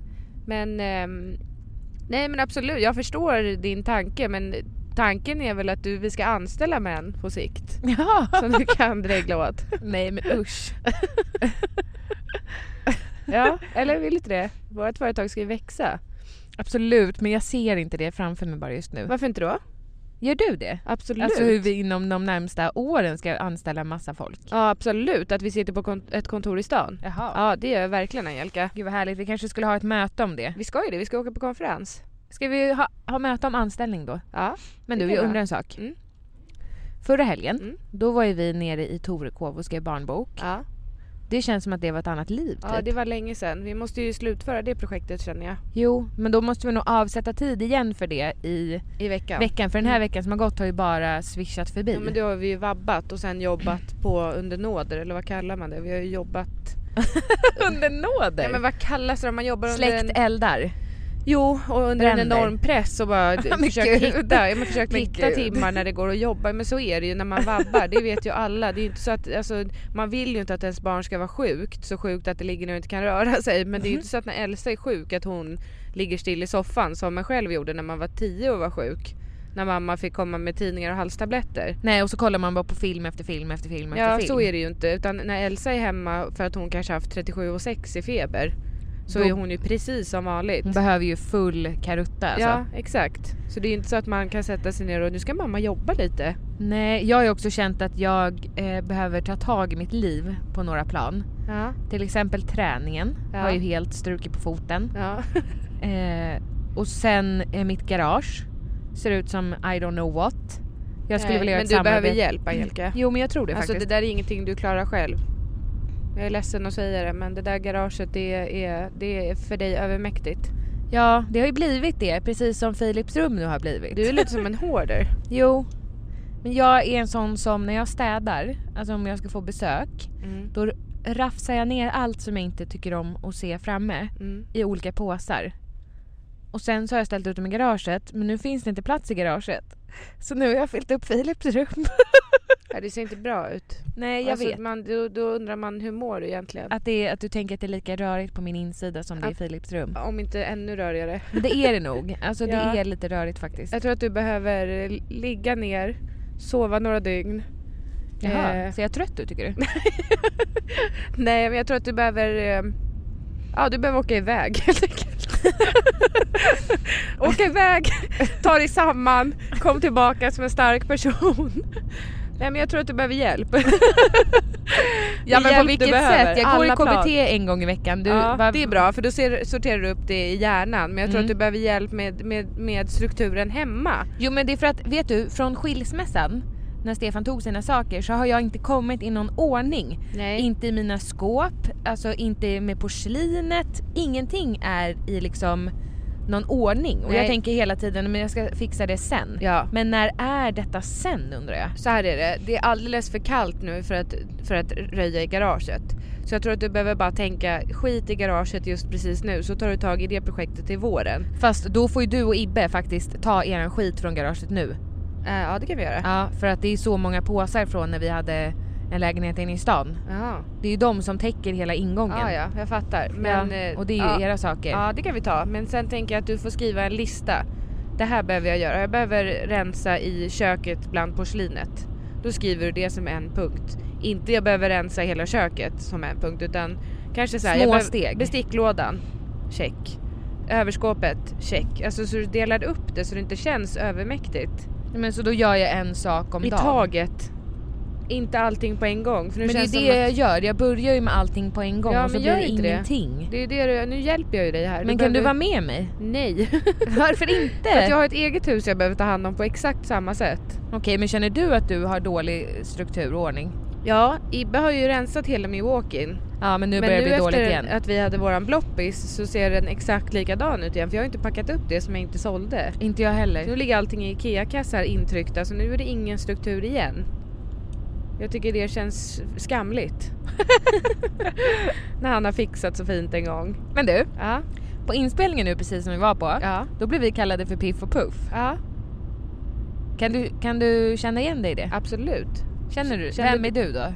men absolut. Jag förstår din tanke, men tanken är väl att vi ska anställa män på sikt. Ja. Som du kan dregla åt. Nej, men usch. Ja, eller vill inte det? Vårt företag ska ju växa. Absolut, men jag ser inte det framför mig bara just nu. Varför inte då? Gör du det? Absolut. Alltså hur vi inom de närmsta åren ska anställa massa folk. Ja, absolut. Att vi sitter på ett kontor i stan. Jaha. Ja, det gör jag verkligen, Angelica. Gud vad härligt. Vi kanske skulle ha ett möte om det. Vi ska ju det. Vi ska åka på konferens. Ska vi ha möte om anställning då? Ja. Men du, jag undrar en sak. Mm. Förra helgen, då var ju vi nere i Torekov och skrev barnbok. Ja. Det känns som att det var ett annat liv. Ja, typ. Det var länge sedan. Vi måste ju slutföra det projektet, känner jag. Jo, men då måste vi nog avsätta tid igen för det i veckan. För den här veckan som har gått har ju bara swishat förbi. Ja, men då har vi ju vabbat och sen jobbat på under nåder, eller vad kallar man det? Vi har ju jobbat... under nåder? Ja, men vad kallas det om man jobbar under eldar. Jo, och under en enorm press och bara försökt hitta timmar när det går att jobba. Men så är det ju när man vabbar, det vet ju alla. Det är ju inte så att, alltså, man vill ju inte att ens barn ska vara så sjukt att det ligger och inte kan röra sig. Men det är ju inte så att när Elsa är sjuk att hon ligger still i soffan som man själv gjorde när man var 10 och var sjuk. När mamma fick komma med tidningar och halstabletter. Nej, och så kollar man bara på film efter film efter film efter film. Ja, så är det ju inte. Utan när Elsa är hemma för att hon kanske haft 37,6 i feber, så är hon ju precis som vanligt. Hon behöver ju full karutta alltså. Ja, exakt. Så det är inte så att man kan sätta sig ner och nu ska mamma jobba lite. Nej, jag har ju också känt att jag behöver ta tag i mitt liv på några plan. Ja. Till exempel träningen har ju helt strukit på foten. Ja. Och sen mitt garage ser ut som I don't know what. Jag skulle vilja göra ett samarbete. Men du behöver hjälp, Angelica. Jo, men jag tror det faktiskt. Alltså det där är ingenting du klarar själv. Jag är ledsen att säga det, men det där garaget det är för dig övermäktigt. Ja, det har ju blivit det, precis som Philips rum nu har blivit. Du är lite som en hoarder. Jo, men jag är en sån som när jag städar, alltså om jag ska få besök, då rafsar jag ner allt som jag inte tycker om att se framme i olika påsar. Och sen så har jag ställt ut dem i garaget, men nu finns det inte plats i garaget. Så nu har jag fyllt upp Philips rum. Ja, det ser inte bra ut. Nej, jag vet. Då undrar man, hur mår du egentligen? Att du tänker att det är lika rörigt på min insida som det är i Philips rum. Om inte ännu rörigare. Men det är det nog. Alltså det är lite rörigt faktiskt. Jag tror att du behöver ligga ner, sova några dygn. Jaha, ser jag trött ut tycker du? Nej, men jag tror att du behöver... du behöver åka iväg helt enkelt. Åka iväg, ta dig samman, kom tillbaka som en stark person. Nej, men jag tror att du behöver hjälp. Ja, men på vilket sätt? Jag går i KBT plan. en gång i veckan. Det är bra, för då sorterar du upp det i hjärnan. Men jag tror att du behöver hjälp med strukturen hemma. Jo, men det är för att, vet du, från skilsmässan, när Stefan tog sina saker, så har jag inte kommit i någon ordning. Nej. Inte i mina skåp, alltså inte med porslinet. Ingenting är i liksom någon ordning. Och Nej. jag tänker hela tiden, men jag ska fixa det sen. Ja. Men när är detta sen, undrar jag? Så här är det. Det är alldeles för kallt nu för att röja i garaget. Så jag tror att du behöver bara tänka skit i garaget just precis nu, så tar du tag i det projektet till våren. Fast då får ju du och Ibbe faktiskt ta eran skit från garaget nu. Ja, det kan vi göra. Ja, för att det är så många påsar från när vi hade en lägenhet inne i stan. Ja. Det är ju de som täcker hela ingången. Ja, jag fattar. Men, och det är ju era saker. Ja, det kan vi ta. Men sen tänker jag att du får skriva en lista. Det här behöver jag göra. Jag behöver rensa i köket bland porslinet. Då skriver du det som en punkt. Inte jag behöver rensa hela köket som en punkt, utan kanske så här, små steg. Besticklådan, check. Överskåpet, check. Alltså så du delar upp det så det inte känns övermäktigt. Men så då gör jag en sak om I dagen. taget. Inte allting på en gång. För nu men känns det är som det jag gör. Jag börjar ju med allting på en gång, Ja, och så men blir gör det inte det. ingenting. Det är det nu hjälper jag ju dig här. Men kan du vara med mig? Nej. Varför inte? För att jag har ett eget hus jag behöver ta hand om på exakt samma sätt. Okej, men känner du att du har dålig struktur och ordning? Ja, Ibbe har ju rensat hela min walk-in. Ja, men nu börjar det bli dåligt igen. Efter att vi hade våran bloppis så ser den exakt likadan ut igen. För jag har inte packat upp det som jag inte sålde. Inte jag heller. Nu ligger allting i IKEA-kassar intryckta, så nu är det ingen struktur igen. Jag tycker det känns skamligt. När han har fixat så fint en gång. Men du, Ja. på inspelningen nu precis som vi var på, Ja. då blev vi kallade för Piff och Puff. Ja, Kan du känna igen dig i det? absolut. Känner du? Känner Vem är du då?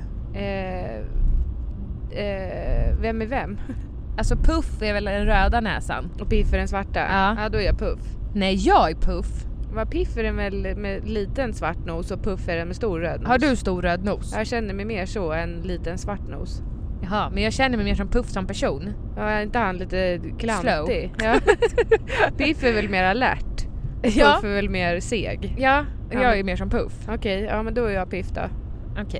Vem är vem? Alltså Puff är väl den röda näsan? Och Piff är den svarta? Ja. Då är jag Puff. Nej, jag är Puff. Vad Piff är den väl med liten svart nos och Puff är den med stor röd nos. Har du stor röd nos? Jag känner mig mer så än liten svart nos. Jaha, men jag känner mig mer som Puff som person. Ja, är inte han lite klantig? Slow. Ja. Piff är väl mer alert. Ja. Puff är väl mer seg. Ja, Ja, jag men- är mer som Puff. Okej, ja men då är jag Piff då. Okej.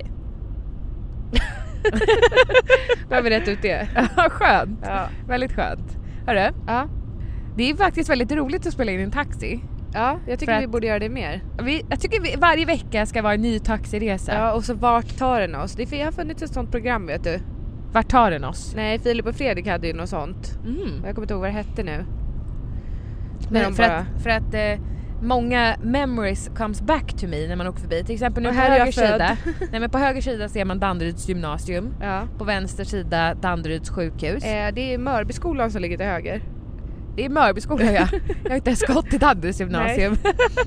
Då har vi rätt ut det. Ja, skönt. Ja. Väldigt skönt. Hörru, Ja. det är faktiskt väldigt roligt att spela in en taxi. Ja, jag tycker För vi att- borde göra det mer. Jag tycker varje vecka ska vara en ny taxiresa. Ja, och så vart tar den oss? Det har funnits ett sånt program, vet du. Vart tar den oss? Nej, Filip och Fredrik hade ju något sånt. Mm. Jag kommer inte ihåg vad det hette nu. Men de för att många memories comes back to me när man åker förbi. Till exempel nu Och på här är jag höger född. sida. Nej, men på höger sida ser man Danderyds gymnasium. Ja. På vänster sida Danderyds sjukhus. Det är Mörbyskolan som ligger till höger. Det är Mörbyskolan, ja. Jag har inte ens gått till Danderyds gymnasium.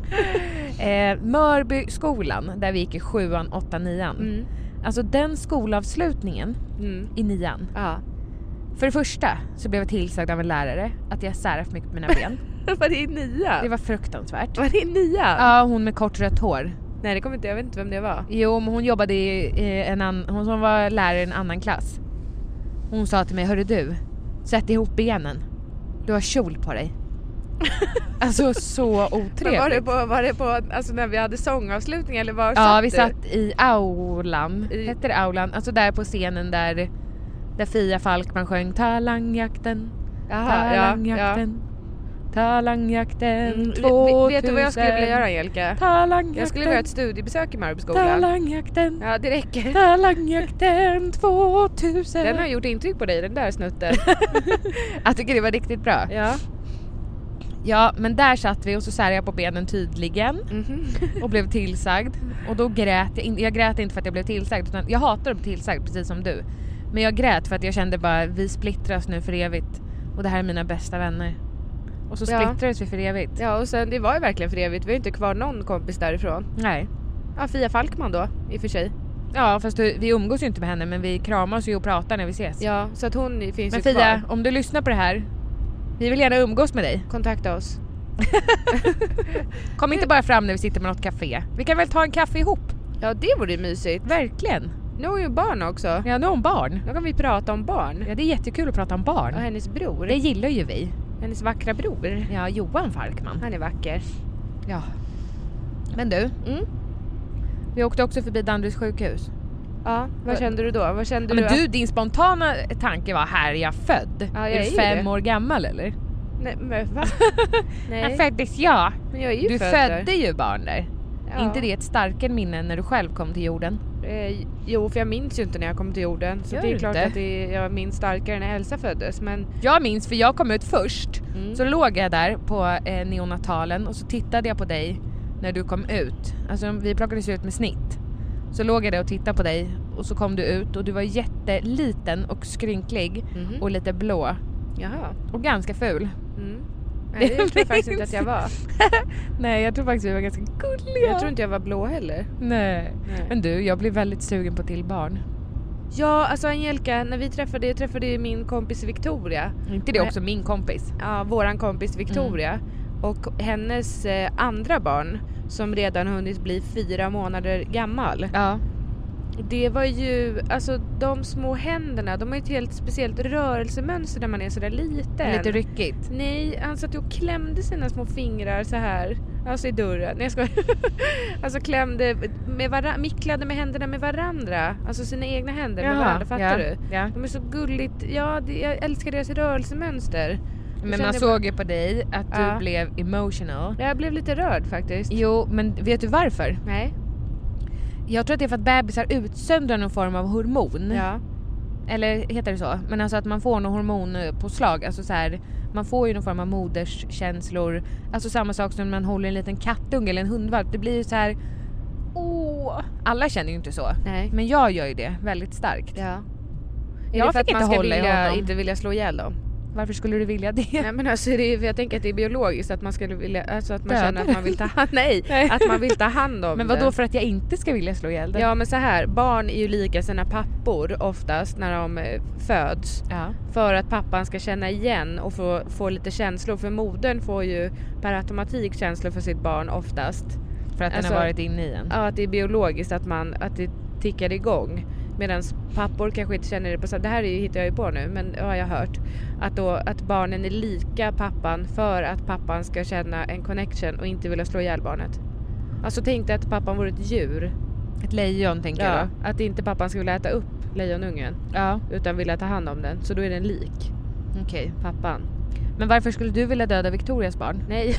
Mörbyskolan, där vi gick i 7an, 8an, 9an. Mm. Alltså den skolavslutningen i 9an. Ja. För det första så blev jag tillsagd av en lärare att jag särar för mycket på mina ben. Var det i 9? Det var fruktansvärt. Var det i 9? Ja, hon med kort rött hår. Nej, det kommer inte, jag vet inte vem det var. Jo, men hon jobbade i hon som var lärare i en annan klass. Hon sa till mig, hörru du, sätt ihop benen. Du har kjol på dig. Alltså så otrevligt. Men var det på alltså när vi hade sångavslutning eller var Ja, satt vi du? satt i aulan. Hette det aulan? Alltså där på scenen där Fia Falkman sjöng Talangjakten. Jaha, Talangjakten. Talangjakten 2000. Vet du vad jag skulle vilja göra, Angelica? Talangjakten. Jag skulle vilja göra ett studiebesök i Mörbyskolan. Talangjakten. Ja, det räcker. Talangjakten 2000. Den har gjort intryck på dig, den där snutten. Jag tycker det var riktigt bra. Ja. Ja, men där satt vi och så särade jag på benen tydligen. Mhm. Och blev tillsagd. Och då grät jag. Jag grät inte för att jag blev tillsagd, utan jag hatar att bli tillsagd precis som du. Men jag grät för att jag kände bara, vi splittras nu för evigt. Och det här är mina bästa vänner. Och så Ja. splittrades vi för evigt. Ja, och sen det var ju verkligen för evigt. Vi har ju inte kvar någon kompis därifrån. Nej. Ja, Fia Falkman då, i och för sig. Ja, fast vi umgås ju inte med henne, men vi kramas ju och pratar när vi ses. Ja, så att hon finns Men ju Fia, kvar. om du lyssnar på det här, vi vill gärna umgås med dig. Kontakta oss. Kom inte bara fram när vi sitter med något café. Vi kan väl ta en kaffe ihop? Ja, det vore ju mysigt. Verkligen. Nu har ju barn också. Ja, nu har hon barn. Då kan vi prata om barn. Ja, det är jättekul att prata om barn. Och hennes bror. Det gillar ju vi. Hennes vackra bror. Ja, Johan Falkman. Han är vacker. Ja. Men du, vi åkte också förbi Danderyds sjukhus. Ja, vad kände du då? Vad kände Men du? du, din spontana tanke var, här är jag född. Ja, jag är är du ju 5 det. år gammal eller? Nej, men va? Här Nej, föddes jag. men jag är ju Du född födde där. ju barn där. Ja. Inte det ett starkare minne när du själv kom till jorden? Jo, för jag minns ju inte när jag kom till jorden. Så Gör det är klart inte? att jag minns starkare när Elsa föddes. Men Jag minns, för jag kom ut först. Så låg jag där på neonatalen och så tittade jag på dig när du kom ut. Alltså vi plockades ut med snitt. Så låg jag där och tittade på dig och så kom du ut och du var jätteliten och skrynklig och lite blå. Jaha. Och ganska ful. Nej, det tror jag faktiskt inte att jag var. Nej, jag tror faktiskt vi var ganska gulliga. Jag tror inte jag var blå heller. Nej. Men du, jag blev väldigt sugen på till barn. Ja, alltså Angelica, när vi träffade ju min kompis Victoria. Inte det också min kompis? Ja, våran kompis Victoria. Och hennes andra barn som redan hunnit bli 4 månader gammal. Ja. Det var ju, alltså de små händerna, de har ju ett helt speciellt rörelsemönster när man är sådär liten. Lite ryckigt. Nej, han satt och klämde sina små fingrar så här. Alltså i dörren. Nej, jag skojar. Alltså klämde micklade med händerna med varandra. Alltså sina egna händer med varandra, fattar du? Ja. De är så gulligt. Ja, jag älskar deras rörelsemönster. Men man såg ju på dig att du blev emotional. Jag blev lite rörd faktiskt. Jo, men vet du varför? Nej. Jag tror att det är för att bebisar utsöndrar någon form av hormon. Ja. Eller heter det så? Men alltså att man får någon hormonpåslag. Alltså så här, man får ju någon form av moderskänslor. Alltså samma sak som när man håller en liten kattunge eller en hundvalp. Det blir ju så här. Alla känner ju inte så. Nej. Men jag gör ju det väldigt starkt. Ja. Jag fick fick inte hålla i honom. inte vilja slå ihjäl dem. Varför skulle du vilja det? Nej, men alltså det är, för jag tänker att det är biologiskt att man skulle vilja, alltså att man känner att man vill ta hand. Nej, att man vill ta hand om. Men vad då för att jag inte ska vilja slå ihjäl det? Ja, men så här, barn är ju lika sina pappor oftast när de föds. Ja. För att pappan ska känna igen och få lite känslor. För modern får ju per automatik känslor för sitt barn oftast. För att den har varit inne i en. Ja, att det är biologiskt att det tickar igång. Medan pappor kanske inte känner det på så. Det här hittar jag ju på nu, men har jag hört att barnen är lika pappan för att pappan ska känna en connection och inte vilja slå ihjäl barnet. Alltså tänkte att pappan vore ett djur. Ett lejon tänker jag då. Att inte pappan ska vilja äta upp lejonungen. Ja. Utan vilja ta hand om den. Så då är den lik. Okej. Pappan. Men varför skulle du vilja döda Victorias barn? Nej.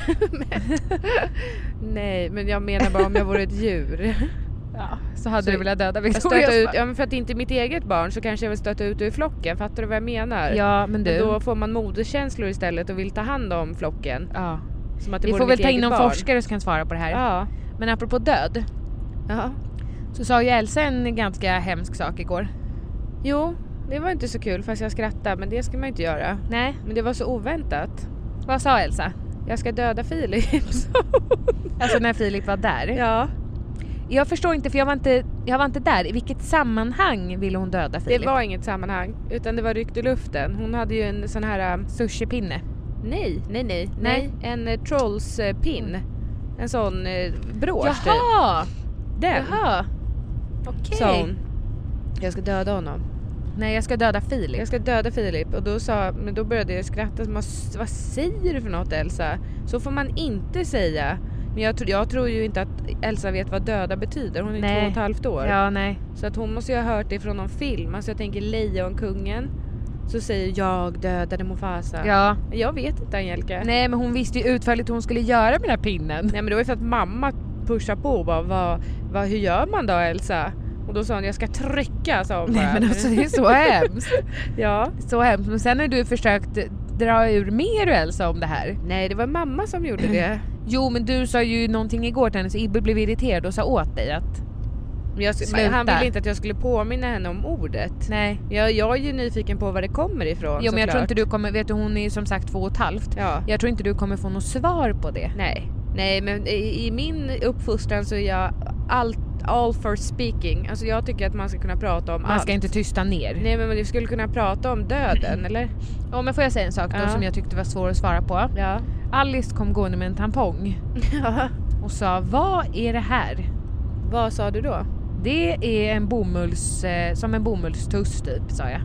Nej, men jag menar bara om jag vore ett djur. Ja, så hade du velat döda Victorias barn. Ja, men för att inte mitt eget barn så kanske jag vill stöta ut ur flocken. Fattar du vad jag menar? Ja, men du. Då får man moderskänslor istället och vill ta hand om flocken. Ja. Som att det vi vore får väl mitt ta in eget någon barn. forskare som kan svara på det här. Ja. Men apropå död. Ja. Så sa ju Elsa en ganska hemsk sak igår. Jo, det var inte så kul fast jag skrattade. Men det ska man inte göra. Nej. Men det var så oväntat. Vad sa Elsa? Jag ska döda Filip. Alltså när Filip var där? Ja. Jag förstår inte, för jag var inte där. I vilket sammanhang ville hon döda Filip? Det var inget sammanhang, utan det var rykt i luften. Hon hade ju en sån här sushi-pinne. Nej. En trollspinn. En sån brosch. Jaha! Den. Jaha. Okej. Så hon. Jag ska döda honom. Nej, jag ska döda Filip. Jag ska döda Filip. Och då började jag skratta. Vad säger du för något, Elsa? Så får man inte säga. Men jag tror ju inte att Elsa vet vad döda betyder. Hon är 2,5 år. Ja, nej. Så att hon måste ju ha hört det från någon film. Alltså jag tänker Lejonkungen. Så säger jag dödade Mufasa. Ja. Jag vet inte, Angelica. Nej, men hon visste ju utförligt hur hon skulle göra med den här pinnen. Nej, men det var ju för att mamma pushade på och bara, hur gör man då, Elsa? Och då sa hon, jag ska trycka, sa hon bara. Nej, men alltså det är så hemskt. Ja. Så hemskt. Men sen har du försökt dra ur mer, Elsa, om det här. Nej, det var mamma som gjorde det. Jo, men du sa ju någonting igår till henne så Ibbe blev irriterad och sa åt dig att han ville inte att jag skulle påminna henne om ordet. Nej. Jag är ju nyfiken på var det kommer ifrån. Jo, men jag tror inte du kommer, vet du, hon är som sagt 2,5. Ja. Jag tror inte du kommer få något svar på det. Nej, men i min uppfostran så är jag all for speaking. Alltså jag tycker att man ska kunna prata om allt. Man ska inte tysta ner. Nej, men vi skulle kunna prata om döden, eller? Ja, men får jag säga en sak då som jag tyckte var svår att svara på? Ja. Alice kom gående med en tampong. Ja. Och sa, vad är det här? Vad sa du då? Det är en som en bomullstuss typ, sa jag.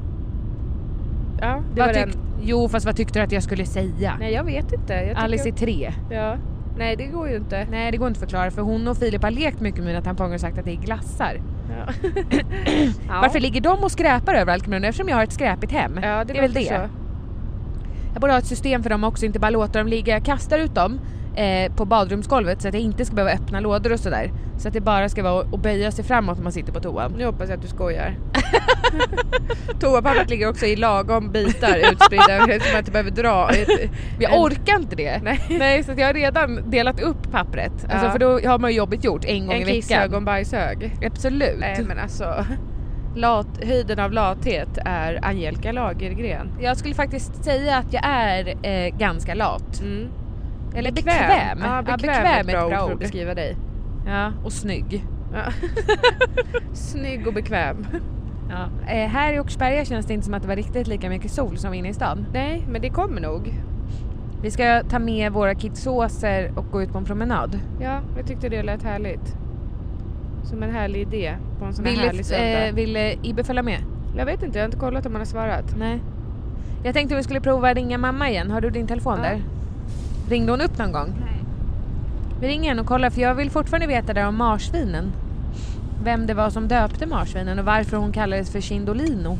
Ja, det var den. Jo, fast vad tyckte du att jag skulle säga? Nej, jag vet inte. Alice är 3. Ja. Nej, det går ju inte. Nej, det går inte att förklara. För hon och Filip har lekt mycket med mina tamponger och sagt att det är glassar. Ja. Varför ligger de och skräpar överallt med dem? Eftersom jag har ett skräpigt hem. Ja, det är väl det. Så. Jag borde ha ett system för dem också, inte bara låta dem ligga. Jag kastar ut dem på badrumsgolvet så att jag inte ska behöva öppna lådor och sådär. Så att det bara ska vara att böja sig framåt när man sitter på toan. Nu hoppas jag att du skojar. Toapappret ligger också i lagom bitar utspridda över så man inte behöver dra. Jag orkar inte det. Nej, så att jag har redan delat upp pappret. Alltså, för då har man ju jobbet gjort en gång i veckan. En kisshög och en bajshög. Absolut. Nej, men alltså... höjden av lathet är Angelica Lagergren. Jag skulle faktiskt säga att jag är ganska lat. Eller bekväm. Ja, bekväm är ett bra ord för att beskriva dig. Ja, och snygg. Ja. Snygg och bekväm. Ja. Här i Åkersberga känns det inte som att det var riktigt lika mycket sol som inne i stan. Nej, men det kommer nog. Vi ska ta med våra kidsåser och gå ut på en promenad. Ja, jag tyckte det lät härligt. Som en härlig idé på en sån här härlig söndag. Vill Ibe följa med? Jag vet inte, jag har inte kollat om han har svarat. Nej. Jag tänkte vi skulle prova att ringa mamma igen. Har du din telefon där? Ringde hon upp någon gång? Nej. Vi ringer henne och kollar för jag vill fortfarande veta där om marsvinen. Vem det var som döpte marsvinen och varför hon kallades för Cindolino.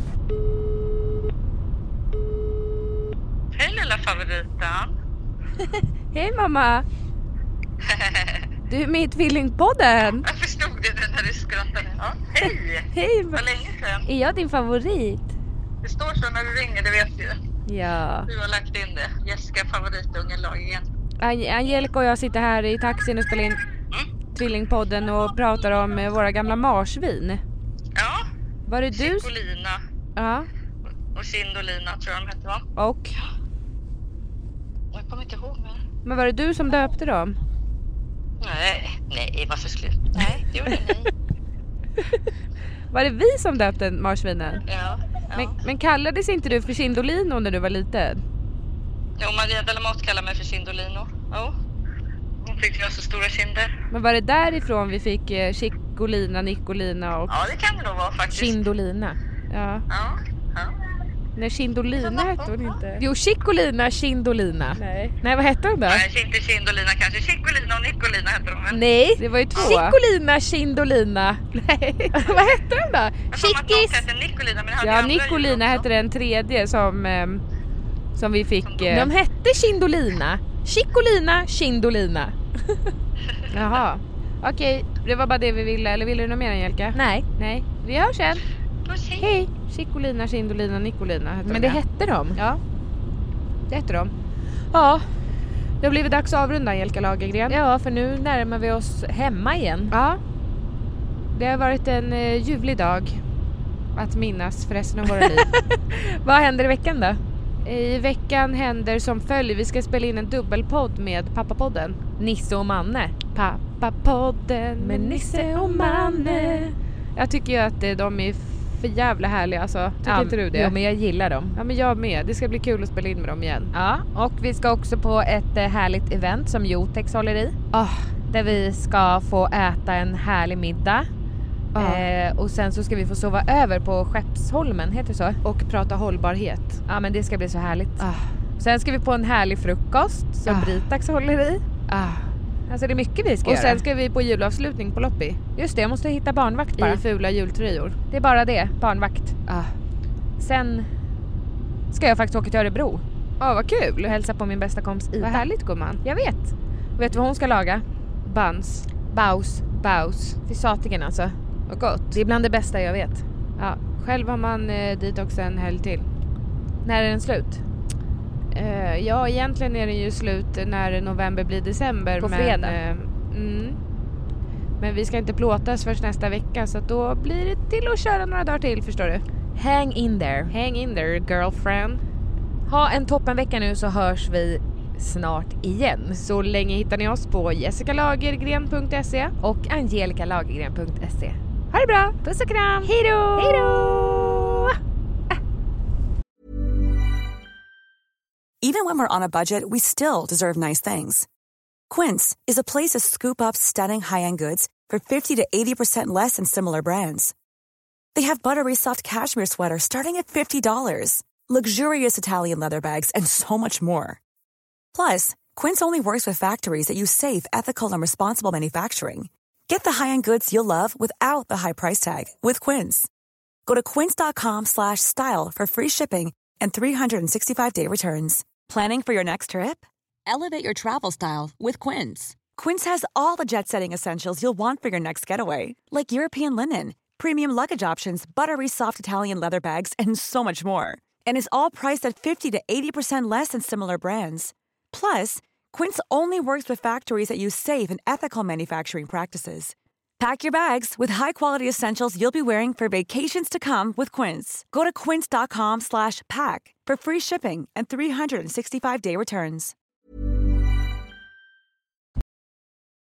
Hej lilla favoriten. Hej mamma. Du är med i Tvillingpodden. Jag förstod det när du skrattade. Ja, hej. Hej. Vad länge sedan. Är jag din favorit? Det står så när du ringer, det vet du. Ja. Du har lagt in det. Jessica favoritungen Lagergren. Angelica och jag sitter här i taxin och spelar in Tvillingpodden och pratar om våra gamla marsvin. Ja. Var det du? Chicolina. Ja. Och Cindolina tror jag de hette, va? Och? Jag kommer inte ihåg mer. Men var det du som döpte dem? Nej, varför skulle... Nej, det gjorde ni. Var det vi som döpte marsvinen? Ja. Men kallades inte du för Cindolino när du var liten? Jo, Maria Delamotte kallar mig för Cindolino. Jo. Hon tyckte jag har så stora kinder. Men var det därifrån vi fick Chicolina, Nicolina och... Ja, det kan det nog vara faktiskt. Cindolina. Ja. Nej, Cindolina hette hon inte. Jo, Chicolina, Cindolina. Nej, vad hette hon då? Nej, inte Cindolina kanske. Chicolina och Nicolina hette de väl? Nej, det var ju två. Chicolina, Cindolina. Nej, vad hette de då? Chickis. Nicolina, men ja, Nicolina hette den tredje som vi fick. De hette Cindolina. Chicolina, Cindolina. Jaha. Okej, det var bara det vi ville. Eller ville du något mer, Angelica? Nej. Vi hörs sen. Hej. Chicolina, Cindolina, Nicolina hette men det hette de? Ja, det hette de. Ja, det har blivit dags att avrunda, Angelica Lagergren. Ja, för nu närmar vi oss hemma igen. Ja, det har varit en ljuvlig dag att minnas för resten av våra liv. Vad händer i veckan då? I veckan händer som följer. Vi ska spela in en dubbelpodd med Pappapodden. Nisse och Manne. Pappapodden med Nisse och Manne. Jag tycker ju att de är för jävla härliga alltså. Tycker inte du det? Jo, men jag gillar dem. Ja, men jag med. Det ska bli kul att spela in med dem igen. Ja, och vi ska också på ett härligt event som Jotex håller i. Där vi ska få äta en härlig middag. Och sen så ska vi få sova över på Skeppsholmen, heter det så? Och prata hållbarhet. Ja, men det ska bli så härligt. Sen ska vi på en härlig frukost som Britax håller i. Alltså det är mycket vi ska göra. Och sen ska vi på julavslutning på Loppi. Just det, jag måste hitta barnvakt bara. I fula jultröjor. Det är bara det, barnvakt. Sen ska jag faktiskt åka till Örebro. Vad kul. Och hälsa på min bästa kompis Ida. Vad härligt, gumman. Jag vet. Vet du vad hon ska laga? Buns. Baus. Till satigen alltså. Vad gott. Det är bland det bästa jag vet. Ja, själv har man dit också en helg till. När är den slut? Ja, egentligen är den ju slut när november blir december. På fredag? Men vi ska inte plåtas först nästa vecka, så då blir det till att köra några dagar till, förstår du. Hang in there. Hang in there, girlfriend. Ha en toppenvecka nu så hörs vi snart igen. Så länge hittar ni oss på jessicalagergren.se och angelicalagergren.se. Ha det bra! Puss och kram! Hejdå! Hejdå! Even when we're on a budget, we still deserve nice things. Quince is a place to scoop up stunning high-end goods for 50 to 80% less than similar brands. They have buttery soft cashmere sweaters starting at $50, luxurious Italian leather bags, and so much more. Plus, Quince only works with factories that use safe, ethical, and responsible manufacturing. Get the high-end goods you'll love without the high price tag with Quince. Go to quince.com/style for free shipping and 365-day returns. Planning for your next trip? Elevate your travel style with Quince. Quince has all the jet-setting essentials you'll want for your next getaway, like European linen, premium luggage options, buttery soft Italian leather bags, and so much more. And is all priced at 50 to 80% less than similar brands. Plus, Quince only works with factories that use safe and ethical manufacturing practices. Pack your bags with high-quality essentials you'll be wearing for vacations to come with Quince. Go to quince.com/pack for free shipping and 365-day returns.